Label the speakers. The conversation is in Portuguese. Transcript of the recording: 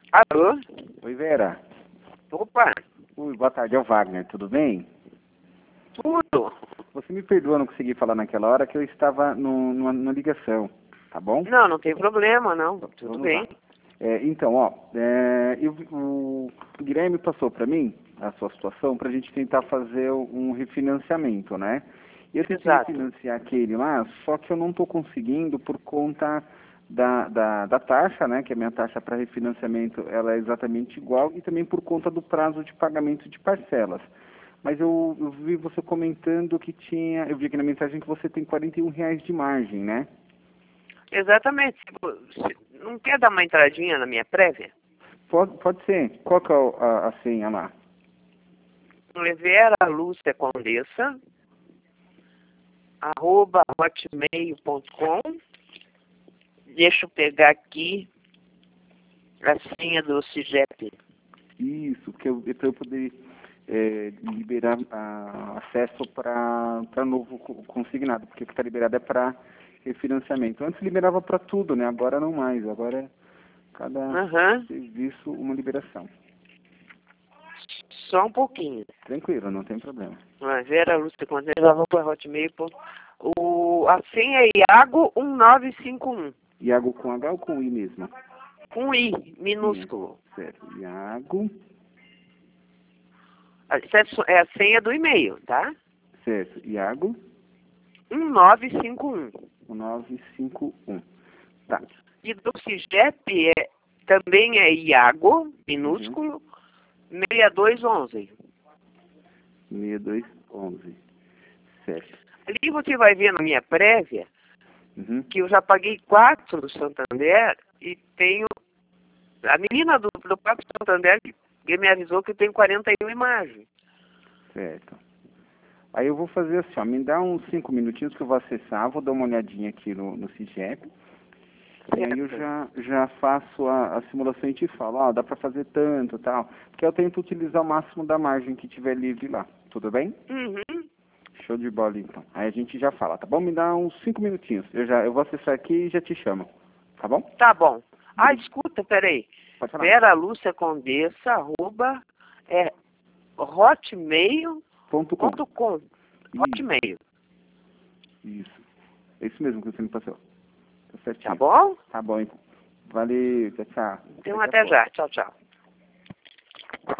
Speaker 1: Alô?
Speaker 2: Oi, Vera.
Speaker 1: Opa,
Speaker 2: Oi, boa tarde, é o Wagner, tudo bem?
Speaker 1: tudo?
Speaker 2: Você me perdoa, não consegui falar naquela hora que eu estava numa ligação, tá bom?
Speaker 1: Não, não tem problema, não. Tudo
Speaker 2: Vamos
Speaker 1: bem.
Speaker 2: lá. Então, o Guilherme passou para mim a sua situação para a gente tentar fazer um refinanciamento, né? E eu tentei
Speaker 1: Exato.
Speaker 2: refinanciar aquele lá, só que eu não estou conseguindo por conta da taxa, né? Que a minha taxa para refinanciamento ela é exatamente igual e também por conta do prazo de pagamento de parcelas. Mas eu vi você comentando que eu vi aqui na mensagem que você tem R$ 41 de margem, né?
Speaker 1: Exatamente. Se não quer dar uma entradinha na minha prévia?
Speaker 2: Pode ser. Qual que é a senha lá?
Speaker 1: Vera Lúcia Condessa, @hotmail.com. Deixa eu pegar aqui a senha do CIGEP.
Speaker 2: Isso, para eu poder liberar acesso para novo consignado, porque o que está liberado é para refinanciamento. Antes liberava para tudo, né? Agora não mais. Agora é cada
Speaker 1: Aham.
Speaker 2: serviço uma liberação.
Speaker 1: Só um pouquinho.
Speaker 2: Tranquilo, não tem problema.
Speaker 1: Vera Lúcia Condessa, hotmail.com. A senha é Iago1951.
Speaker 2: Iago com H ou com I mesmo?
Speaker 1: Com I, minúsculo.
Speaker 2: Certo. Iago,
Speaker 1: Essa é a senha do e-mail, tá?
Speaker 2: certo. Iago
Speaker 1: 1951.
Speaker 2: 951. Tá.
Speaker 1: E do CIGEP também é Iago,
Speaker 2: Uhum.
Speaker 1: minúsculo, 6211.
Speaker 2: 6211. Certo.
Speaker 1: Ali você vai ver na minha prévia
Speaker 2: Uhum.
Speaker 1: que eu já paguei 4 do Santander e tenho... A menina do 4 do Santander que me avisou que eu tenho 41 imagens.
Speaker 2: Certo. Aí eu vou fazer assim, ó, me dá uns 5 minutinhos que eu vou acessar, vou dar uma olhadinha aqui no CIGEP, e aí eu já faço a simulação e te falo, ó, dá para fazer tanto e tal, porque eu tento utilizar o máximo da margem que tiver livre lá, tudo bem?
Speaker 1: Uhum.
Speaker 2: Show de bola então. Aí a gente já fala, tá bom? Me dá uns 5 minutinhos, eu vou acessar aqui e já te chamo, tá bom?
Speaker 1: Tá bom. Ah, escuta, peraí.
Speaker 2: Pode falar.
Speaker 1: Vera Lúcia Condessa, hotmail.com.
Speaker 2: Ponto com.
Speaker 1: Hotmail.
Speaker 2: Isso. É isso mesmo que você me passou. Tá
Speaker 1: Tá
Speaker 2: certinho.
Speaker 1: bom?
Speaker 2: Tá bom então. Valeu, tchau, tchau.
Speaker 1: Então
Speaker 2: Daqui a
Speaker 1: até
Speaker 2: pouco.
Speaker 1: já. Tchau, tchau.